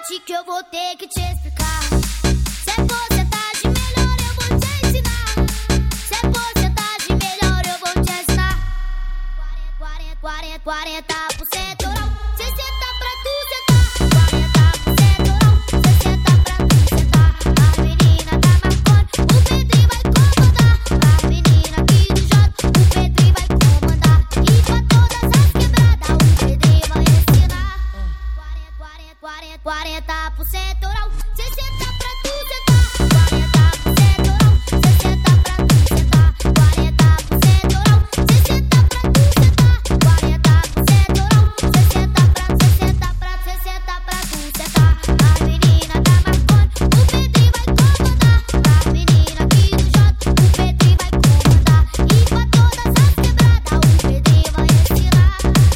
matemática que eu vou ter que te explicar. Se é porcentagem melhor eu vou te ensinar. Se é porcentagem melhor eu vou te ensinar. 40% oral, 60 pra tu sentar. 40% oral, 60 pra tu sentar. As meninas da Marconi, o Pedrinho vai comandar. As meninas aqui do Jota, o Pedrinho vai comandar. E pra todas as quebradas, o Pedrinho vai ensinar. 40% oral, 60 pra tu sentar. 40% oral, 60 pra tu sentar. 40% oral, 60 pra tu sentar. 40% oral, 60 pra tu sentar. As meninas da Marconi, o Pedrinho vai comandar. As meninas aqui do Jota, o Pedrinho vai comandar. E pra todas as quebradas, o Pedrinho vai ensinar.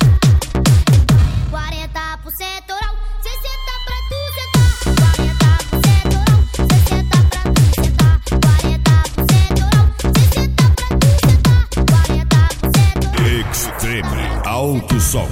40% oral, 60 pra tu sentar. 40% oral, 60 pra tu sentar. 40% oral, 60 pra tu sentar. 40% oral. Extreme Alto Som.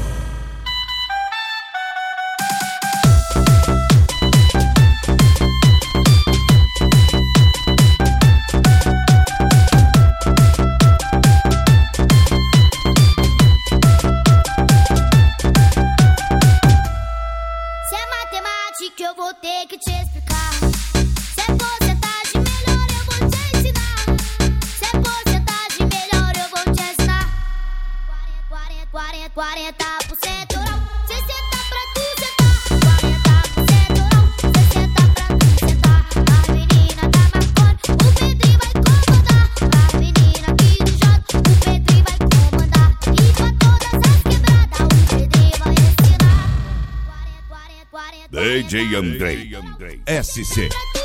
Se é matemática eu vou ter que te explicar. Se é porcentagem melhor eu vou te ensinar. Se é porcentagem melhor eu vou te ensinar. 40% oral, 60 pra tu sentar. 40% oral, 60 pra tu sentar. As meninas da Marconi, o Pedrinho vai comandar. As meninas aqui do Jota, o Pedrinho vai comandar. E pra todas as quebradas, o Pedrinho vai ensinar. DJ Andrei SC. Pra tu